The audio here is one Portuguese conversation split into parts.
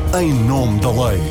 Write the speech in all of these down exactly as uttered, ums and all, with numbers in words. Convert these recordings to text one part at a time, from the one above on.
Em nome da lei.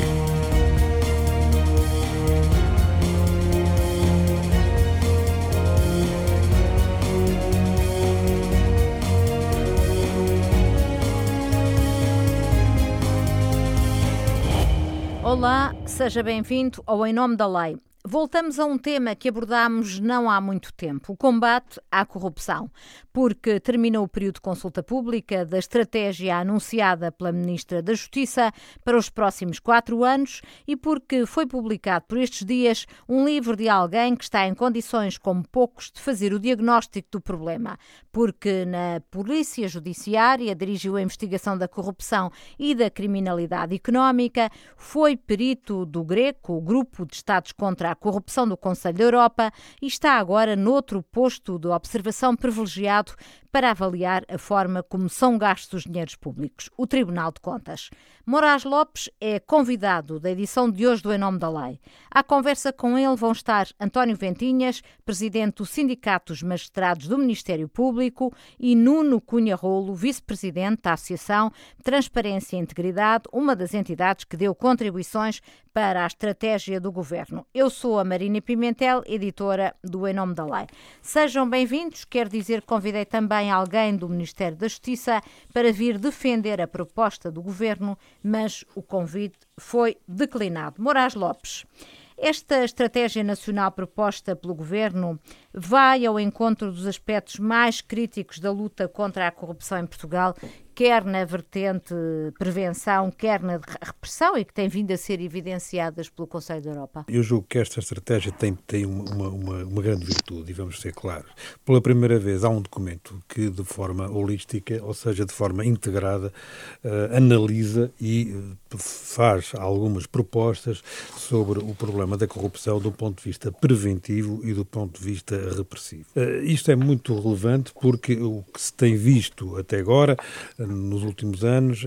Olá, seja bem-vindo ao Em Nome da Lei. Voltamos a um tema que abordámos não há muito tempo, o combate à corrupção, porque terminou o período de consulta pública da estratégia anunciada pela Ministra da Justiça para os próximos quatro anos e porque foi publicado por estes dias um livro de alguém que está em condições como poucos de fazer o diagnóstico do problema, porque na Polícia Judiciária dirigiu a investigação da corrupção e da criminalidade económica, foi perito do GRECO, o Grupo de Estados contra a Corrupção do Conselho da Europa, e está agora noutro posto de observação privilegiado para avaliar a forma como são gastos os dinheiros públicos, o Tribunal de Contas. Moraes Lopes é convidado da edição de hoje do Em Nome da Lei. À conversa com ele vão estar António Ventinhas, presidente do Sindicato dos Magistrados do Ministério Público, e Nuno Cunha Rolo, vice-presidente da Associação Transparência e Integridade, uma das entidades que deu contribuições para a estratégia do Governo. Eu sou a Marina Pimentel, editora do Em Nome da Lei. Sejam bem-vindos. Quero dizer que convidei também alguém do Ministério da Justiça para vir defender a proposta do Governo, mas o convite foi declinado. Moraes Lopes, esta estratégia nacional proposta pelo Governo vai ao encontro dos aspectos mais críticos da luta contra a corrupção em Portugal, quer na vertente prevenção, quer na repressão, e que tem vindo a ser evidenciadas pelo Conselho da Europa? Eu julgo que esta estratégia tem, tem uma, uma, uma grande virtude, e vamos ser claros. Pela primeira vez há um documento que, de forma holística, ou seja, de forma integrada, uh, analisa e uh, faz algumas propostas sobre o problema da corrupção do ponto de vista preventivo e do ponto de vista repressivo. Uh, isto é muito relevante porque o que se tem visto até agora, nos últimos anos,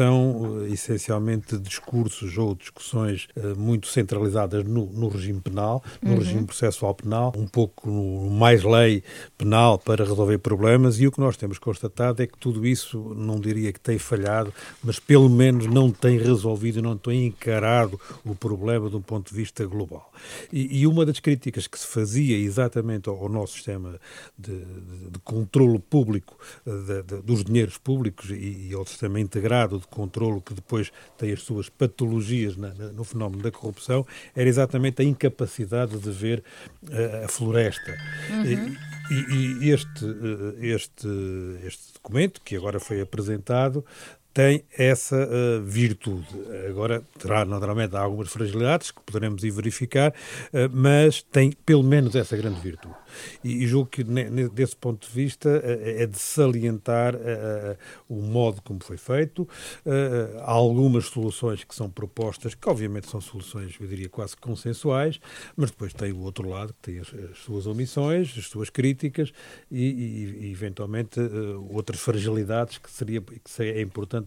são essencialmente discursos ou discussões muito centralizadas no, no regime penal, no uhum. regime processual penal, um pouco no, mais lei penal para resolver problemas, e o que nós temos constatado é que tudo isso, não diria que tem falhado, mas pelo menos não tem resolvido, não tem encarado o problema de um ponto de vista global. E, e uma das críticas que se fazia exatamente ao, ao nosso sistema de, de, de controlo público de, de, dos dinheiros públicos e, e ao sistema integrado de controlo que depois tem as suas patologias na, na, no fenómeno da corrupção, era exatamente a incapacidade de ver uh, a floresta. Uhum. E, e este, uh, este, este documento, que agora foi apresentado, tem essa uh, virtude. Agora, terá naturalmente algumas fragilidades que poderemos ir verificar, uh, mas tem pelo menos essa grande virtude. E, e julgo que, ne, desse ponto de vista, uh, é de salientar uh, o modo como foi feito. Uh, há algumas soluções que são propostas, que obviamente são soluções, eu diria, quase consensuais, mas depois tem o outro lado, que tem as, as suas omissões, as suas críticas e, e, e eventualmente, uh, outras fragilidades que seria que é importante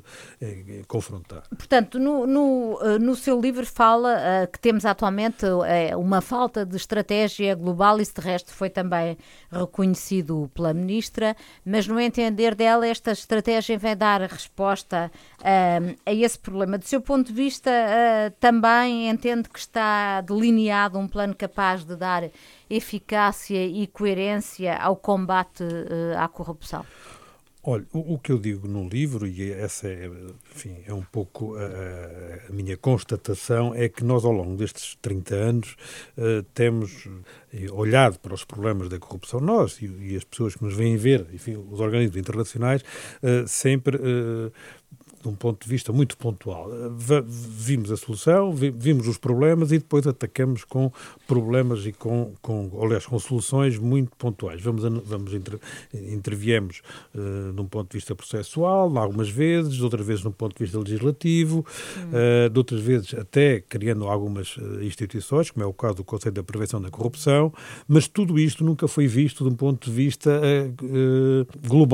Eh, confrontar. Portanto, no, no, no seu livro fala uh, que temos atualmente uh, uma falta de estratégia global, isso de resto foi também reconhecido pela Ministra, mas no entender dela esta estratégia vai dar resposta uh, a esse problema. Do seu ponto de vista, uh, também entende que está delineado um plano capaz de dar eficácia e coerência ao combate uh, à corrupção? Olha, o, o que eu digo no livro, e essa é, enfim, é um pouco a, a minha constatação, é que nós ao longo destes trinta anos uh, temos olhado para os problemas da corrupção, nós e, e as pessoas que nos vêm ver, enfim, os organismos internacionais, uh, sempre... Uh, de um ponto de vista muito pontual. Vimos a solução, vimos os problemas e depois atacamos com problemas e com, com aliás, com soluções muito pontuais. Vamos, vamos inter, interviemos uh, de um ponto de vista processual, algumas vezes, outras vezes de um ponto de vista legislativo, hum. uh, de outras vezes até criando algumas uh, instituições, como é o caso do Conselho da Prevenção da Corrupção, mas tudo isto nunca foi visto de um ponto de vista uh, uh, global.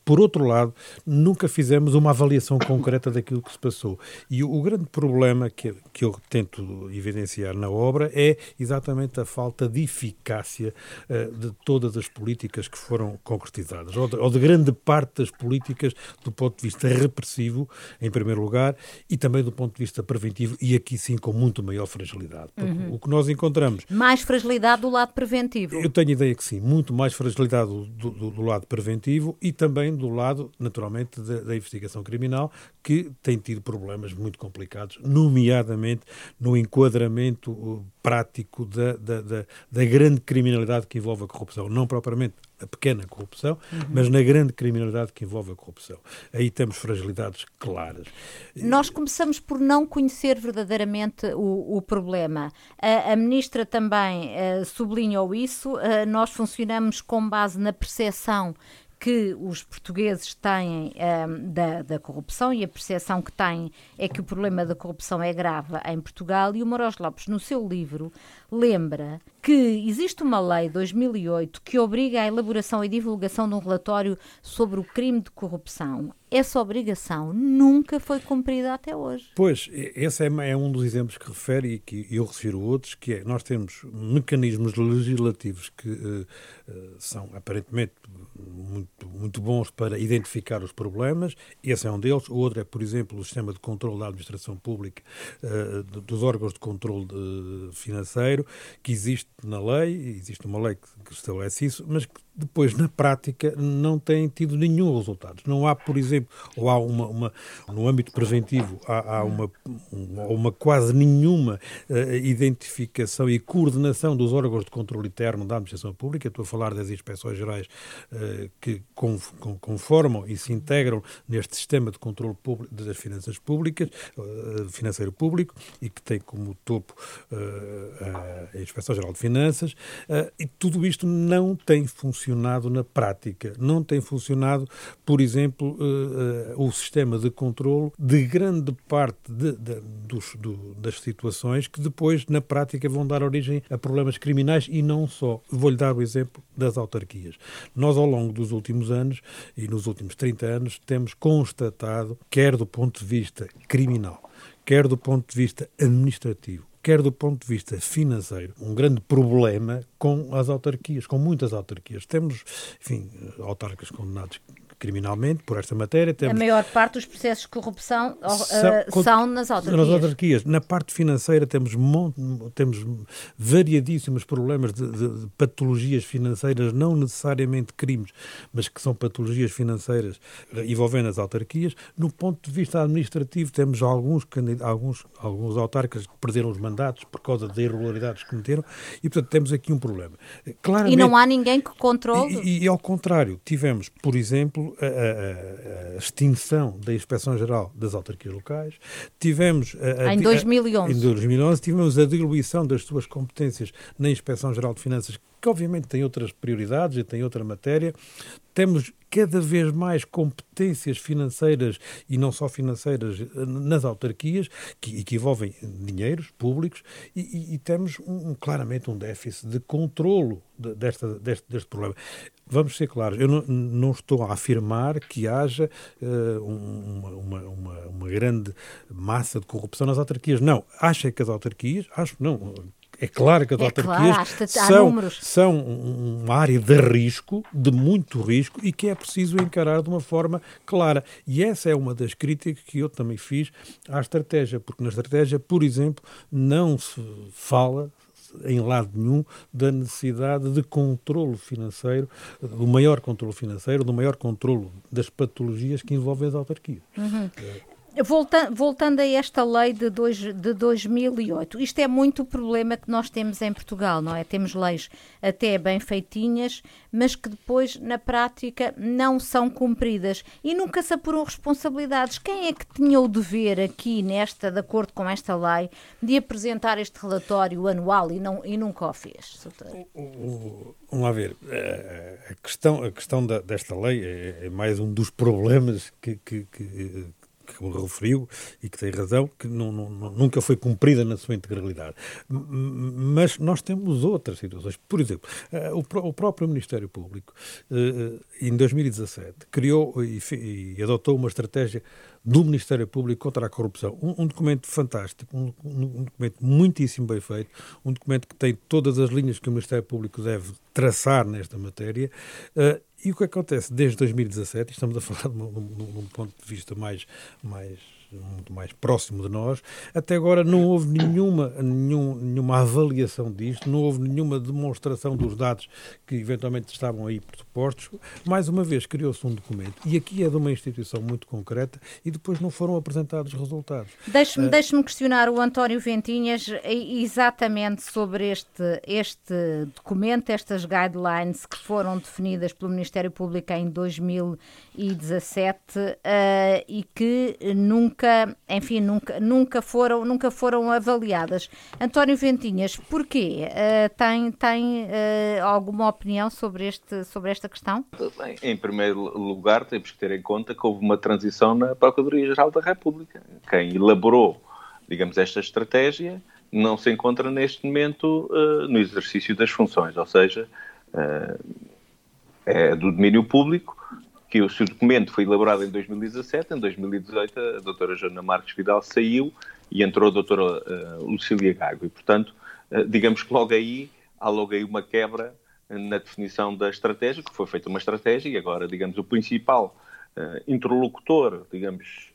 Por outro lado, nunca fizemos uma avaliação concreta daquilo que se passou. E o, o grande problema que, que eu tento evidenciar na obra é exatamente a falta de eficácia uh, de todas as políticas que foram concretizadas, ou de, ou de grande parte das políticas do ponto de vista repressivo, em primeiro lugar, e também do ponto de vista preventivo, e aqui sim com muito maior fragilidade. Uhum. O que nós encontramos... Mais fragilidade do lado preventivo? Eu tenho a ideia que sim, muito mais fragilidade do, do, do lado preventivo e também do lado, naturalmente, da, da investigação criminal, que tem tido problemas muito complicados, nomeadamente no enquadramento uh, prático da, da, da, da grande criminalidade que envolve a corrupção. Não propriamente a pequena corrupção, uhum. mas na grande criminalidade que envolve a corrupção. Aí temos fragilidades claras. Nós começamos por não conhecer verdadeiramente o, o problema. A, a Ministra também uh, sublinhou isso. Uh, nós funcionamos com base na percepção que os portugueses têm um, da, da corrupção, e a percepção que têm é que o problema da corrupção é grave em Portugal. E o Moroz Lopes, no seu livro, lembra que existe uma lei de dois mil e oito que obriga a elaboração e divulgação de um relatório sobre o crime de corrupção. Essa obrigação nunca foi cumprida até hoje. Pois, esse é, é um dos exemplos que refere, e que eu refiro outros, que é, nós temos mecanismos legislativos que uh, uh, são aparentemente muito, muito bons para identificar os problemas. Esse é um deles. O outro é, por exemplo, o sistema de controle da administração pública, uh, dos órgãos de controle de, financeiro, que existe na lei, existe uma lei que, que estabelece isso, mas que depois, na prática, não tem tido nenhum resultado. Não há, por exemplo, ou há uma, uma no âmbito preventivo, há, há uma, uma, uma quase nenhuma uh, identificação e coordenação dos órgãos de controle interno da administração pública. Estou a falar das inspeções gerais uh, que conformam e se integram neste sistema de controle público das finanças públicas, uh, financeiro público, e que tem como topo uh, a Inspeção Geral de Finanças, uh, e tudo isto não tem funcionado na prática. Não tem funcionado, por exemplo, uh, uh, o sistema de controle de grande parte de, de, dos, do, das situações que depois, na prática, vão dar origem a problemas criminais e não só. Vou-lhe dar o exemplo das autarquias. Nós, ao longo dos últimos anos, e nos últimos trinta anos, temos constatado, quer do ponto de vista criminal, quer do ponto de vista administrativo, quer do ponto de vista financeiro, um grande problema com as autarquias, com muitas autarquias. Temos, enfim, autarcas condenados criminalmente por esta matéria. Temos... A maior parte dos processos de corrupção são, uh, são nas autarquias. Nas autarquias. Na parte financeira temos, mon... temos variadíssimos problemas de, de, de patologias financeiras, não necessariamente crimes, mas que são patologias financeiras envolvendo as autarquias. No ponto de vista administrativo, temos alguns, alguns, alguns autarcas que perderam os mandatos por causa de irregularidades que cometeram e, portanto, temos aqui um problema. Claramente, e não há ninguém que controle? E, e, e ao contrário, tivemos, por exemplo, A, a, a extinção da Inspeção-Geral das Autarquias Locais, tivemos... A, a, em dois mil e onze. A, em dois mil e onze tivemos a diluição das suas competências na Inspeção-Geral de Finanças, que obviamente tem outras prioridades e tem outra matéria. Temos cada vez mais competências financeiras, e não só financeiras, nas autarquias, que, que envolvem dinheiros públicos, e, e, e temos um, claramente um déficit de controlo de, desta, deste, deste problema. Vamos ser claros, eu não, não estou a afirmar que haja uh, uma, uma, uma, uma grande massa de corrupção nas autarquias. Não, acho que as autarquias, acho não... É claro que as é autarquias claro, são, são uma área de risco, de muito risco, e que é preciso encarar de uma forma clara. E essa é uma das críticas que eu também fiz à estratégia, porque na estratégia, por exemplo, não se fala em lado nenhum da necessidade de controlo financeiro, do maior controlo financeiro, do maior controlo das patologias que envolvem as autarquias. Uhum. É. Voltando, voltando a esta lei de, dois, de dois mil e oito, isto é muito o problema que nós temos em Portugal, não é? Temos leis até bem feitinhas, mas que depois, na prática, não são cumpridas e nunca se apuram responsabilidades. Quem é que tinha o dever aqui, nesta, de acordo com esta lei, de apresentar este relatório anual e, não, e nunca o fez? Vamos lá ver. A questão, a questão da, desta lei é, é mais um dos problemas que... que, que que me referiu e que tem razão, que não, não, nunca foi cumprida na sua integralidade. Mas nós temos outras situações. Por exemplo, o próprio Ministério Público, em dois mil e dezassete, criou e adotou uma estratégia do Ministério Público contra a corrupção. Um, um documento fantástico, um, um documento muitíssimo bem feito, um documento que tem todas as linhas que o Ministério Público deve traçar nesta matéria. Uh, e o que acontece desde dois mil e dezassete, estamos a falar num, num, num ponto de vista mais, mais, muito mais próximo de nós, até agora não houve nenhuma, nenhum, nenhuma avaliação disto, não houve nenhuma demonstração dos dados que eventualmente estavam aí pressupostos. Mais uma vez criou-se um documento, e aqui é de uma instituição muito concreta, e depois não foram apresentados resultados. Deixe-me, uh, deixe-me questionar o António Ventinhas exatamente sobre este, este documento, estas guidelines que foram definidas pelo Ministério Público em dois mil e dezassete uh, e que nunca, enfim, nunca, nunca, foram, nunca foram avaliadas. António Ventinhas, porquê? Uh, tem tem uh, alguma opinião sobre, este, sobre esta questão? Bem, em primeiro lugar, temos que ter em conta que houve uma transição na Procuradoria-Geral da República. Quem elaborou, digamos, esta estratégia não se encontra neste momento uh, no exercício das funções, ou seja, uh, é do domínio público, que o seu documento foi elaborado em dois mil e dezassete, em dois mil e dezoito a doutora Joana Marques Vidal saiu e entrou a doutora uh, Lucília Gago. E, portanto, uh, digamos que logo aí há logo aí uma quebra na definição da estratégia, que foi feita uma estratégia e agora, digamos, o principal uh, interlocutor, digamos,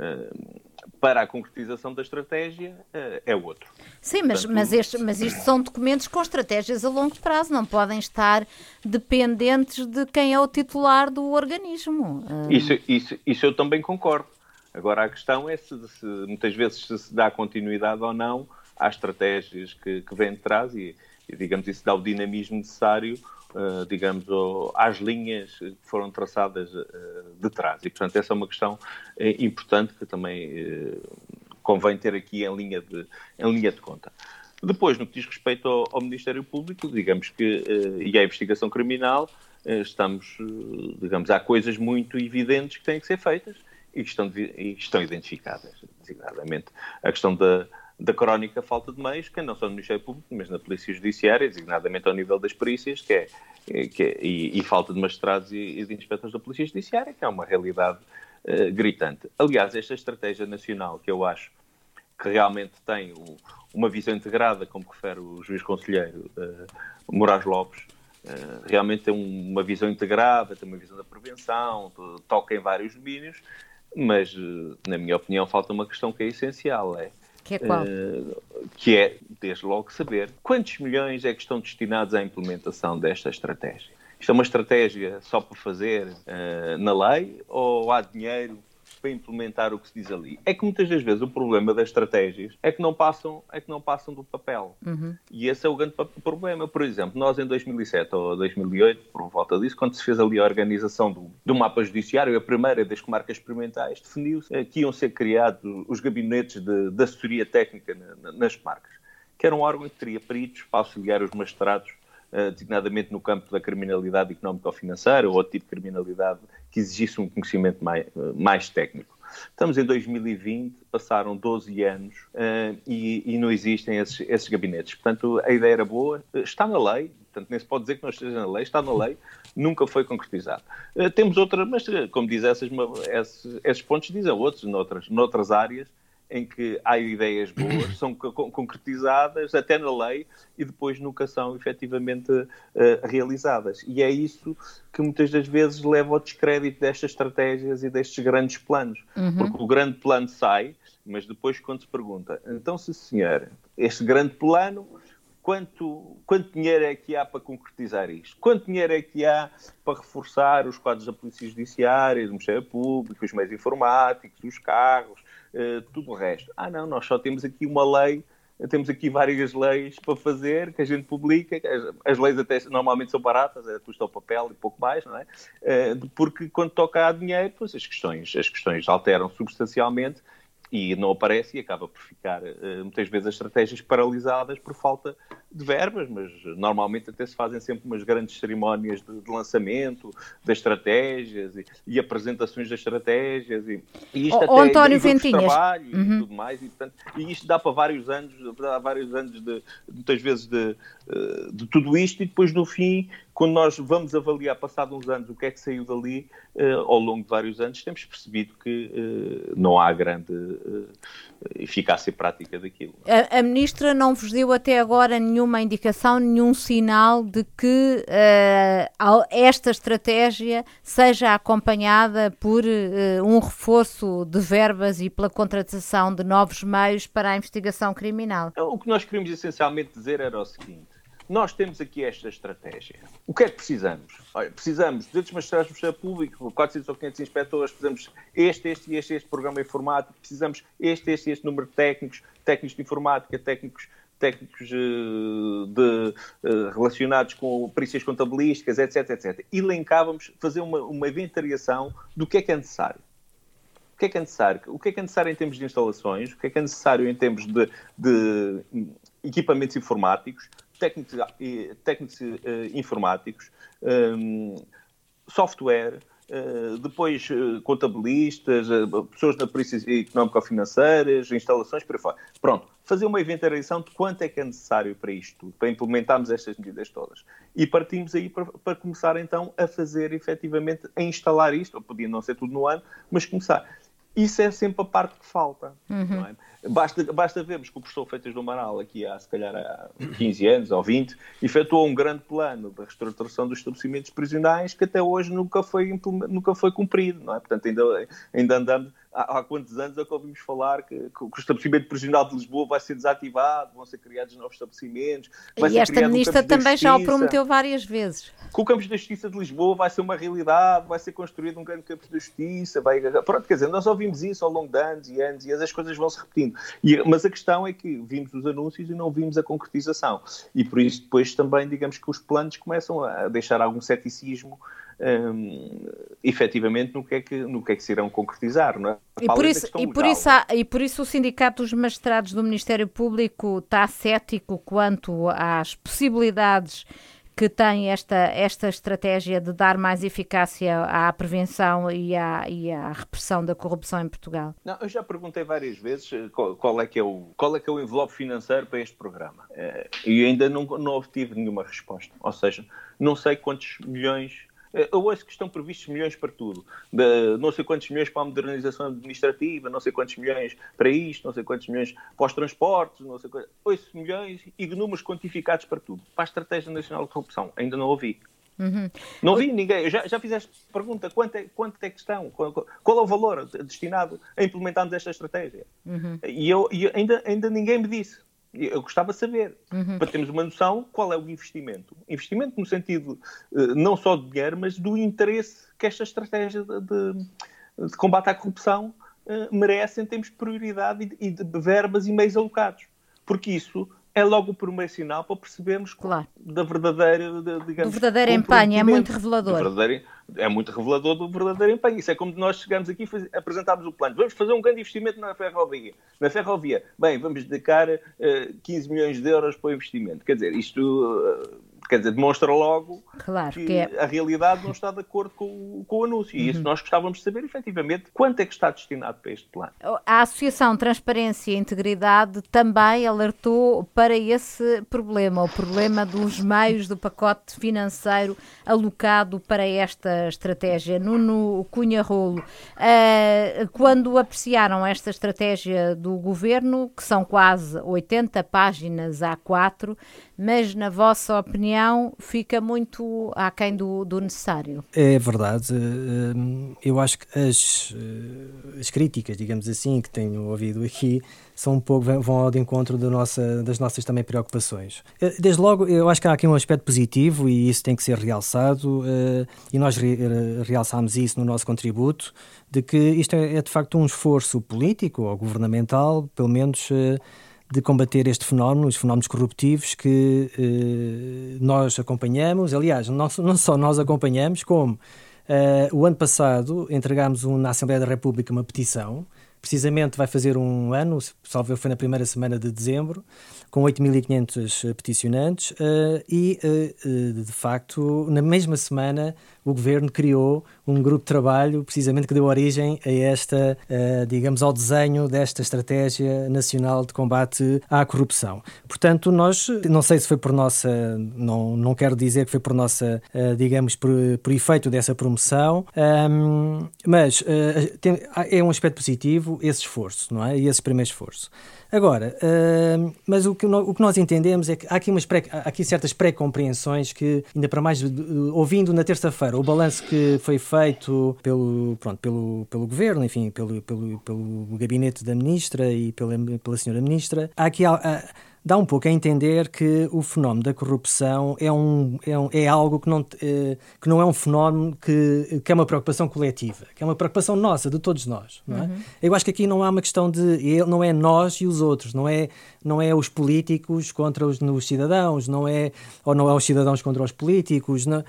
uh, para a concretização da estratégia uh, é outro. Sim, mas, Portanto, mas, este, mas isto são documentos com estratégias a longo prazo, não podem estar dependentes de quem é o titular do organismo. Uh... Isso, isso, isso eu também concordo. Agora a questão é se, se muitas vezes se, se dá continuidade ou não às estratégias que, que vêm de trás e, e, digamos, isso dá o dinamismo necessário, uh, digamos, às linhas que foram traçadas uh, de trás. E, portanto, essa é uma questão uh, importante que também uh, convém ter aqui em linha de, em linha de conta. Depois, no que diz respeito ao, ao Ministério Público, digamos que, uh, e à investigação criminal, uh, estamos, uh, digamos, há coisas muito evidentes que têm que ser feitas e que estão, e que estão identificadas, designadamente. A questão da da crónica falta de meios, que não só no Ministério Público, mas na Polícia Judiciária, designadamente ao nível das perícias, que é, que é, e, e falta de magistrados e, e de inspectores da Polícia Judiciária, que é uma realidade uh, gritante. Aliás, esta estratégia nacional, que eu acho que realmente tem o, uma visão integrada, como refere o juiz conselheiro uh, Moraes Lopes, uh, realmente tem uma visão integrada, tem uma visão da prevenção, toca em vários domínios, mas, uh, na minha opinião, falta uma questão que é essencial, é Que é qual? Uh, que é, desde logo, saber quantos milhões é que estão destinados à implementação desta estratégia. Isto é uma estratégia só para fazer uh, na lei ou há dinheiro para implementar o que se diz ali? É que muitas das vezes o problema das estratégias é que não passam, é que não passam do papel. Uhum. E esse é o grande problema. Por exemplo, nós em dois mil e sete ou dois mil e oito, por volta disso, quando se fez ali a organização do, do mapa judiciário, a primeira das comarcas experimentais, definiu-se eh, que iam ser criados os gabinetes de, de assessoria técnica na, na, nas comarcas, que era um órgão que teria peritos para auxiliar os magistrados, Uh, designadamente no campo da criminalidade económico-financeira ou outro tipo de criminalidade que exigisse um conhecimento mais, uh, mais técnico. Estamos em dois mil e vinte, passaram doze anos uh, e, e não existem esses, esses gabinetes. Portanto, a ideia era boa, uh, está na lei, portanto, nem se pode dizer que não esteja na lei, está na lei, nunca foi concretizado. Uh, temos outra, mas uh, como diz essas, esses, esses pontos, dizem outros, noutras, noutras áreas, em que há ideias boas, são concretizadas até na lei e depois nunca são efetivamente uh, realizadas. E é isso que muitas das vezes leva ao descrédito destas estratégias e destes grandes planos. Uhum. Porque o grande plano sai, mas depois quando se pergunta, então, se senhor, este grande plano, quanto, quanto dinheiro é que há para concretizar isto? Quanto dinheiro é que há para reforçar os quadros da Polícia Judiciária, do Ministério Público, os meios informáticos, os carros, Uh, tudo o resto? Ah, não, nós só temos aqui uma lei, temos aqui várias leis para fazer, que a gente publica, as, as leis até normalmente são baratas, é, custa o papel e pouco mais, não é? Uh, porque quando toca a dinheiro, pois as questões, as questões alteram substancialmente e não aparece e acaba por ficar, muitas vezes, as estratégias paralisadas por falta de verbas, mas normalmente até se fazem sempre umas grandes cerimónias de, de lançamento das estratégias e, e apresentações das estratégias e, e isto o, até António e Ventinhas. trabalho uhum. e tudo mais e, portanto, e isto dá para vários anos, dá vários anos de, muitas vezes de, de tudo isto e depois no fim, quando nós vamos avaliar, passado uns anos, o que é que saiu dali, ao longo de vários anos, temos percebido que não há grande eficácia prática daquilo. A, a Ministra não vos deu até agora nenhuma indicação, nenhum sinal de que uh, esta estratégia seja acompanhada por uh, um reforço de verbas e pela contratação de novos meios para a investigação criminal? O que nós queríamos essencialmente dizer era o seguinte: nós temos aqui esta estratégia. O que é que precisamos? Olha, precisamos de duzentos magistrados do Ministério Público, quatrocentos ou quinhentos inspectores, precisamos este, este e este, este programa informático, precisamos este, este e este número de técnicos, técnicos de informática, técnicos, técnicos uh, de, uh, relacionados com perícias contabilísticas, etc, etcétera. E elencávamos, fazer uma, uma inventariação do que é que é necessário. O que é que é necessário? O que é que é necessário em termos de instalações? O que é que é necessário em termos de, de equipamentos informáticos? Técnicos, técnicos uh, informáticos, um, software, uh, depois uh, contabilistas, uh, pessoas na perícia económico-financeiras, instalações, por aí fora. Pronto, fazer uma inventariação de quanto é que é necessário para isto tudo, para implementarmos estas medidas todas. E partimos aí para, para começar então a fazer, efetivamente, a instalar isto, ou podia não ser tudo no ano, mas começar. Isso é sempre a parte que falta. Uhum. Não é? Basta, basta vermos que o professor Freitas do Amaral, aqui há, se calhar, há quinze anos ou vinte, efetuou um grande plano de reestruturação dos estabelecimentos prisionais que até hoje nunca foi, nunca foi cumprido. Não é? Portanto, ainda, ainda andamos... Há, há quantos anos é que ouvimos falar que, que o estabelecimento prisional de Lisboa vai ser desativado, vão ser criados novos estabelecimentos... Vai e ser esta ministra um também já o prometeu várias vezes. Que o Campos da Justiça de Lisboa vai ser uma realidade, vai ser construído um grande Campos da Justiça, vai... Pronto, quer dizer, nós ouvimos isso ao longo de anos e anos e as coisas vão se repetindo. E, mas a questão é que vimos os anúncios e não vimos a concretização. E por isso depois também, digamos que os planos começam a deixar algum ceticismo Um, efetivamente no que, é que, no que é que se irão concretizar, não é? E por, isso, e, por isso há, e por isso o Sindicato dos Magistrados do Ministério Público está cético quanto às possibilidades que tem esta, esta estratégia de dar mais eficácia à prevenção e à, e à repressão da corrupção em Portugal? Não, eu já perguntei várias vezes qual, qual, é, que é, o, qual é que é o envelope financeiro para este programa e ainda não, não obtive nenhuma resposta. Ou seja, não sei quantos milhões... Eu ouço que estão previstos milhões para tudo. De, não sei quantos milhões para a modernização administrativa, não sei quantos milhões para isto, não sei quantos milhões para os transportes, não sei quantos... Ouço milhões e números quantificados para tudo. Para a Estratégia Nacional de Corrupção, ainda não ouvi. Uhum. Não vi ninguém. Eu já, já fiz esta pergunta. Quanto é, quanto é que estão? Qual, qual é o valor destinado a implementarmos esta estratégia? Uhum. E, eu, e ainda, ainda ninguém me disse. Eu gostava de saber, uhum. para termos uma noção qual é o investimento. Investimento no sentido uh, não só de dinheiro, mas do interesse que esta estratégia de, de, de combate à corrupção uh, merece em termos de prioridade e de, e de verbas e meios alocados. Porque isso é logo o primeiro sinal para percebermos claro. da verdadeira, de, digamos, do verdadeiro empenho. É muito revelador. É muito revelador do verdadeiro empenho. Isso é como nós chegamos aqui e apresentámos o plano. Vamos fazer um grande investimento na ferrovia. Na ferrovia, bem, vamos dedicar uh, quinze milhões de euros para o investimento. Quer dizer, isto... Uh, Quer dizer, demonstra logo claro, que, que é... a realidade não está de acordo com, com o anúncio. E uhum. isso nós gostávamos de saber, efetivamente, quanto é que está destinado para este plano. A Associação Transparência e Integridade também alertou para esse problema, o problema dos meios do pacote financeiro alocado para esta estratégia. Nuno Cunha Rolo, uh, quando apreciaram esta estratégia do Governo, que são quase oitenta páginas A quatro, mas na vossa opinião fica muito aquém do, do necessário. É verdade. Eu acho que as, as críticas, digamos assim, que tenho ouvido aqui, são um pouco, vão ao de encontro da nossa, das nossas também preocupações. Desde logo, eu acho que há aqui um aspecto positivo e isso tem que ser realçado, e nós realçámos isso no nosso contributo, de que isto é de facto um esforço político ou governamental, pelo menos... de combater este fenómeno, os fenómenos corruptivos que eh, nós acompanhamos. Aliás, não, não só nós acompanhamos, como eh, o ano passado entregámos um, na Assembleia da República uma petição precisamente vai fazer um ano, salvo foi na primeira semana de dezembro, com oito mil e quinhentos peticionantes uh, e, uh, de facto, na mesma semana o Governo criou um grupo de trabalho precisamente que deu origem a esta, uh, digamos, ao desenho desta Estratégia Nacional de Combate à Corrupção. Portanto, nós, não sei se foi por nossa, não, não quero dizer que foi por nossa, uh, digamos, por, por efeito dessa promoção, um, mas uh, tem, é um aspecto positivo esse esforço, não é? E esse primeiro esforço. Agora, uh, mas o que, no, o que nós entendemos é que há aqui, umas pré, há aqui certas pré-compreensões que, ainda para mais, uh, ouvindo na terça-feira o balanço que foi feito pelo, pronto, pelo, pelo Governo, enfim, pelo, pelo, pelo gabinete da Ministra e pela, pela senhora Ministra, há aqui... Há, dá um pouco a entender que o fenómeno da corrupção é, um, é, um, é algo que não, que não é um fenómeno que, que é uma preocupação coletiva, que é uma preocupação nossa, de todos nós. Não é? Uhum. Eu acho que aqui não há uma questão de... Não é nós e os outros, não é, não é os políticos contra os, os cidadãos, não é, ou não é os cidadãos contra os políticos, não,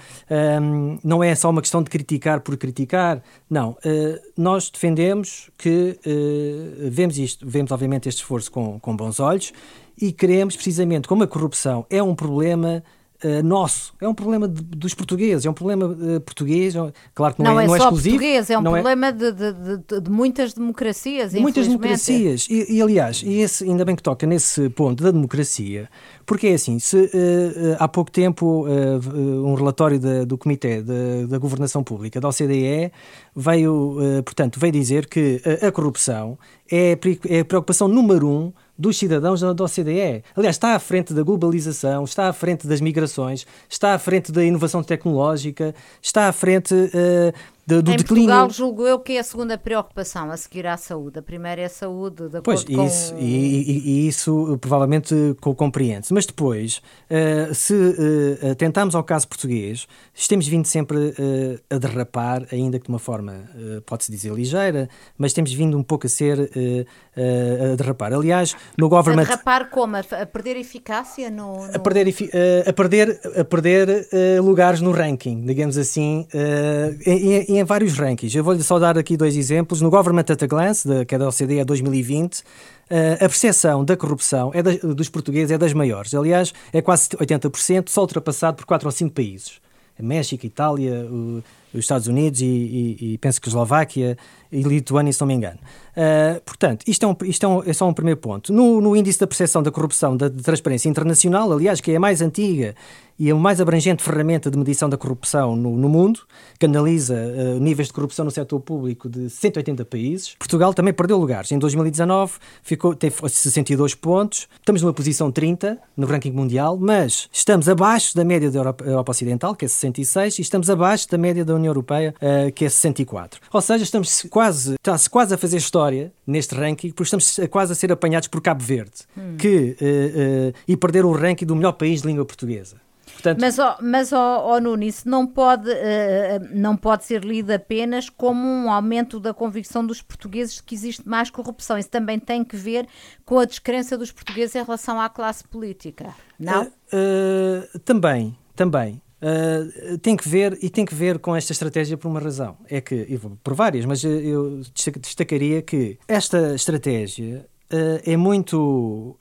um, não é só uma questão de criticar por criticar. Não, uh, nós defendemos que uh, vemos isto, vemos obviamente este esforço com, com bons olhos, e queremos, precisamente, como a corrupção é um problema uh, nosso, é um problema de, dos portugueses, é um problema uh, português, claro que não, não é, é, não é só exclusivo. Português, é um problema é... de, de, de, de muitas democracias, de muitas democracias, e, e aliás, e esse, ainda bem que toca nesse ponto da democracia, porque é assim, se uh, uh, há pouco tempo uh, um relatório da, do Comitê da, da Governação Pública, da O C D E, veio, uh, portanto, veio dizer que a, a corrupção é, é a preocupação número um dos cidadãos da O C D E. Aliás, está à frente da globalização, está à frente das migrações, está à frente da inovação tecnológica, está à frente uh, do, do em declínio... Em Portugal, julgo eu que é a segunda preocupação, a seguir à saúde. A primeira é a saúde, de acordo pois, com... Isso, e, e, e isso provavelmente compreende-se. Mas depois, uh, se uh, tentarmos ao caso português, temos vindo sempre uh, a derrapar, ainda que de uma forma, uh, pode-se dizer, ligeira, mas temos vindo um pouco a ser uh, uh, a derrapar. Aliás, no government... A derrapar como? A perder eficácia? No, no... A perder, uh, a perder, a perder uh, lugares no ranking, digamos assim, uh, em, em vários rankings. Eu vou-lhe só dar aqui dois exemplos. No Government at a Glance, de, que é da O C D E dois mil e vinte, uh, a percepção da corrupção é da, dos portugueses é das maiores. Aliás, é quase oitenta por cento, só ultrapassado por quatro ou cinco países. México, Itália, o, os Estados Unidos e, e, e penso que Eslováquia e Lituânia, se não me engano. Uh, portanto, isto, é, um, isto é, um, é só um primeiro ponto. No, no índice da percepção da corrupção da de Transparência Internacional, aliás, que é a mais antiga e a mais abrangente ferramenta de medição da corrupção no, no mundo, que analisa uh, níveis de corrupção no setor público de cento e oitenta países, Portugal também perdeu lugares. Em dois mil e dezanove ficou, teve sessenta e dois pontos, estamos numa posição trinta no ranking mundial, mas estamos abaixo da média da Europa, Europa Ocidental, que é sessenta e seis, e estamos abaixo da média da União Europeia, uh, que é sessenta e quatro. Ou seja, estamos quase, está-se quase a fazer história neste ranking, porque estamos quase a ser apanhados por Cabo Verde, hum. que, uh, uh, e perder o ranking do melhor país de língua portuguesa. Portanto... Mas, oh, mas oh, oh, Nuno, isso não pode, uh, não pode ser lido apenas como um aumento da convicção dos portugueses de que existe mais corrupção. Isso também tem que ver com a descrença dos portugueses em relação à classe política, não? Uh, uh, também, também. Uh, tem que ver, e tem que ver com esta estratégia por uma razão. É que, eu vou por várias, mas eu destacaria que esta estratégia Uh, é muito...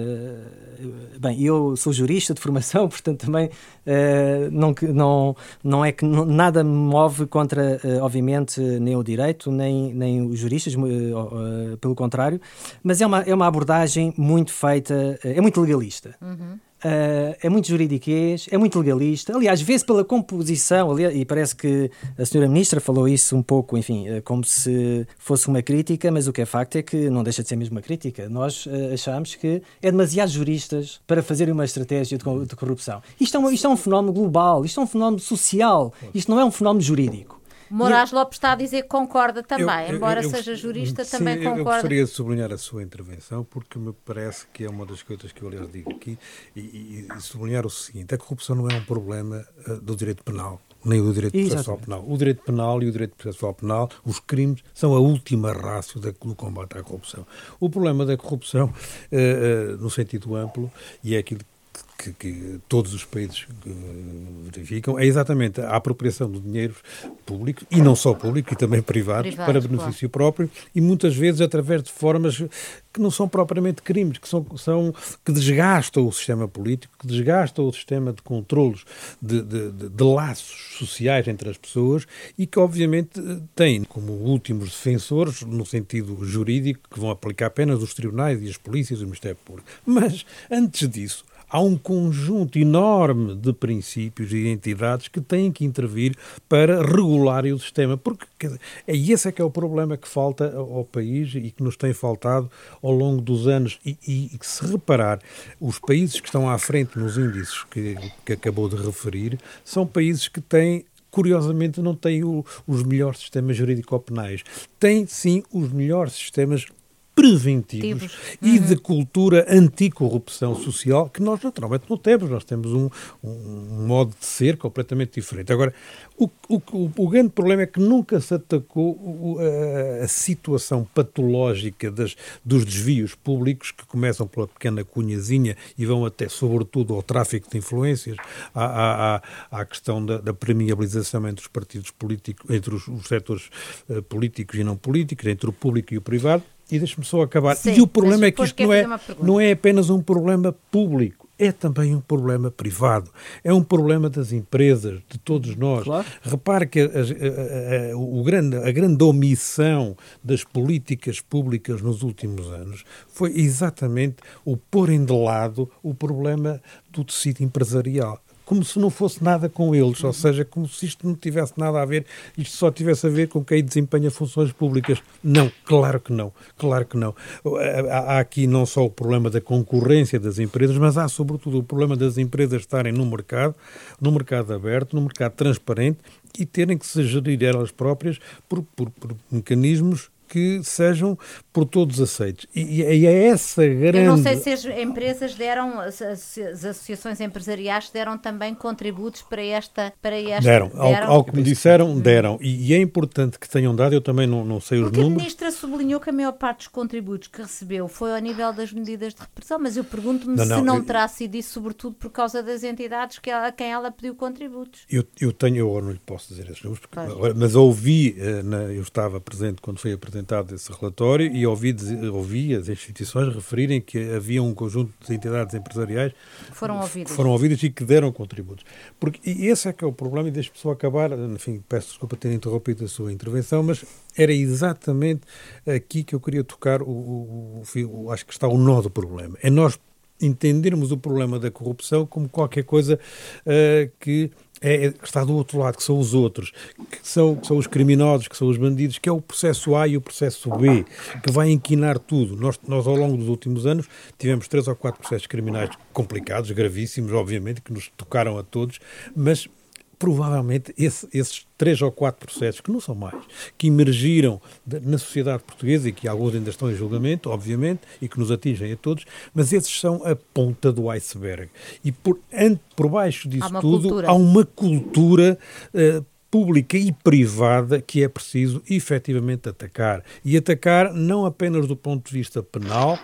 Uh, bem, eu sou jurista de formação, portanto também uh, não, não, não é que não, nada me move contra, uh, obviamente, nem o direito, nem, nem os juristas, uh, uh, pelo contrário, mas é uma, é uma abordagem muito feita, uh, é muito legalista. Uhum. Uh, é muito juridiquês, é muito legalista. Aliás, vê-se pela composição, aliás, e parece que a senhora Ministra falou isso um pouco, enfim, uh, como se fosse uma crítica, mas o que é facto é que não deixa de ser mesmo uma crítica. Nós uh, achamos que é demasiado juristas para fazerem uma estratégia de, de corrupção. Isto é, um, isto é um fenómeno global, isto é um fenómeno social, isto não é um fenómeno jurídico. Moraes Lopes está a dizer que concorda também, eu, embora eu, eu, seja jurista, sim, também concorda. Eu gostaria de sublinhar a sua intervenção, porque me parece que é uma das coisas que eu, aliás, digo aqui, e, e, e sublinhar o seguinte: a corrupção não é um problema uh, do direito penal, nem do direito processual penal. O direito penal e o direito processual penal, os crimes, são a última rácio da, do combate à corrupção. O problema da corrupção, uh, uh, no sentido amplo, e é aquilo que, que todos os países verificam, é exatamente a apropriação do dinheiro público, e não só público, e também privado, Privados, para benefício claro. próprio, e muitas vezes através de formas que não são propriamente crimes, que, são, são, que desgastam o sistema político, que desgastam o sistema de controlos, de, de, de, de laços sociais entre as pessoas, e que obviamente têm como últimos defensores, no sentido jurídico, que vão aplicar apenas os tribunais e as polícias e o Ministério Público. Mas, antes disso, há um conjunto enorme de princípios e identidades que têm que intervir para regularem o sistema, porque quer dizer, é esse é que é o problema que falta ao país e que nos tem faltado ao longo dos anos. E, e, e se reparar, os países que estão à frente nos índices que, que acabou de referir, são países que têm, curiosamente, não têm o, os melhores sistemas jurídico-penais. Têm, sim, os melhores sistemas preventivos e de cultura anticorrupção social, que nós naturalmente não temos. Nós temos um, um modo de ser completamente diferente. Agora, o, o, o grande problema é que nunca se atacou o, a, a situação patológica das, dos desvios públicos, que começam pela pequena cunhazinha e vão até, sobretudo, ao tráfico de influências, à, à, à, à questão da, da permeabilização entre os partidos políticos, entre os, os setores uh, políticos e não políticos, entre o público e o privado. E deixe-me só acabar. Sim, e o problema é que isto não é, pergunta. não é apenas um problema público, é também um problema privado. É um problema das empresas, de todos nós. Claro. Repare que a, a, a, o grande, a grande omissão das políticas públicas nos últimos anos foi exatamente o porem de lado o problema do tecido empresarial. Como se não fosse nada com eles, ou seja, como se isto não tivesse nada a ver, isto só tivesse a ver com quem desempenha funções públicas. Não, claro que não, claro que não. Há aqui não só o problema da concorrência das empresas, mas há sobretudo o problema das empresas estarem no mercado, no mercado aberto, no mercado transparente, e terem que se gerir elas próprias por, por, por mecanismos que sejam por todos aceitos. E, e é essa grande... Eu não sei se as empresas deram, as, as associações empresariais deram também contributos para esta... Para esta deram. deram. Ao, ao que me disseram, deram. E, e é importante que tenham dado, eu também não, não sei os Porque números. a Ministra sublinhou que a maior parte dos contributos que recebeu foi ao nível das medidas de repressão, mas eu pergunto-me não, não, se não eu, terá sido isso, sobretudo por causa das entidades que ela, a quem ela pediu contributos. Eu, eu tenho, eu não lhe posso dizer esses números, porque, claro. Mas ouvi, eu estava presente quando foi apresentado esse relatório e ouvi, ouvi as instituições referirem que havia um conjunto de entidades empresariais foram ouvidas. que foram ouvidas e que deram contributos. Porque e esse é que é o problema, e deixe-me só acabar, enfim, peço desculpa ter interrompido a sua intervenção, mas era exatamente aqui que eu queria tocar, o, o, o, o acho que está o nó do problema. É nós entendermos o problema da corrupção como qualquer coisa uh, que É, que está do outro lado, que são os outros, que são, que são os criminosos, que são os bandidos, que é o processo A e o processo B, que vai inquinar tudo. Nós, nós ao longo dos últimos anos, tivemos três ou quatro processos criminais complicados, gravíssimos, obviamente, que nos tocaram a todos, mas provavelmente esse, esses três ou quatro processos, que não são mais, que emergiram de, na sociedade portuguesa e que alguns ainda estão em julgamento, obviamente, e que nos atingem a todos, mas esses são a ponta do iceberg. E por, ante, por baixo disso há tudo cultura. há uma cultura uh, pública e privada que é preciso efetivamente atacar. E atacar não apenas do ponto de vista penal,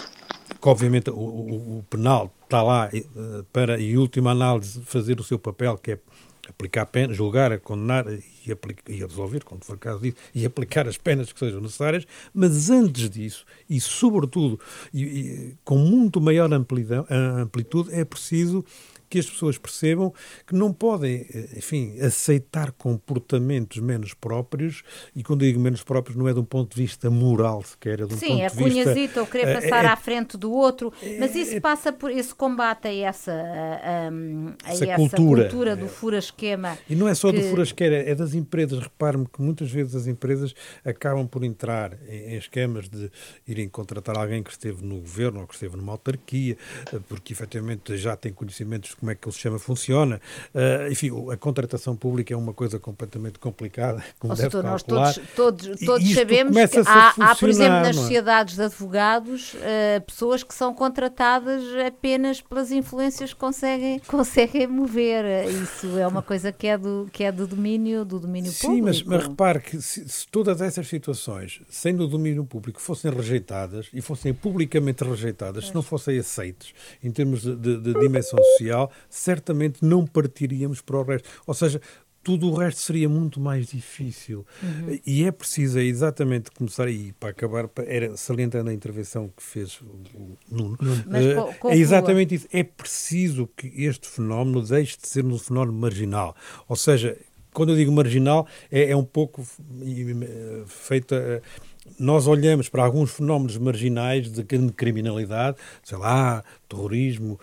que obviamente o, o, o penal está lá uh, para, em última análise, fazer o seu papel, que é aplicar penas, julgar, condenar e, aplicar, e resolver, quando for caso disso, e aplicar as penas que sejam necessárias, mas antes disso, e sobretudo, e, e, com muito maior amplidão, amplitude, é preciso que as pessoas percebam que não podem, enfim, aceitar comportamentos menos próprios, e quando digo menos próprios não é de um ponto de vista moral sequer, é de um Sim, ponto é de vista... Sim, a cunhazita, ou querer passar é, à frente do outro, mas isso é, passa por esse combate a essa, a, a, a essa, essa cultura, cultura do fura-esquema. E não é só que... do fura-esquema, é das empresas. Repare-me que muitas vezes as empresas acabam por entrar em, em esquemas de irem contratar alguém que esteve no governo ou que esteve numa autarquia, porque efetivamente já tem conhecimentos de como é que o sistema funciona. Uh, enfim, a contratação pública é uma coisa completamente complicada, como Ou deve seja, nós calcular. todos, todos, todos sabemos que há, há, por exemplo, nas é? sociedades de advogados, uh, pessoas que são contratadas apenas pelas influências que conseguem, conseguem mover. Isso é uma coisa que é do, que é do domínio, do domínio Sim, público. Sim, mas, mas repare que se, se todas essas situações, sem o domínio público, fossem rejeitadas e fossem publicamente rejeitadas, é. se não fossem aceites em termos de, de, de dimensão social, certamente não partiríamos para o resto. Ou seja, tudo o resto seria muito mais difícil. Uhum. E é preciso é exatamente começar, e para acabar, era salientando a intervenção que fez o Nuno, Mas, uh, é exatamente isso. É preciso que este fenómeno deixe de ser um fenómeno marginal. Ou seja, quando eu digo marginal, é, é um pouco feita... Nós olhamos para alguns fenómenos marginais de criminalidade, sei lá, terrorismo,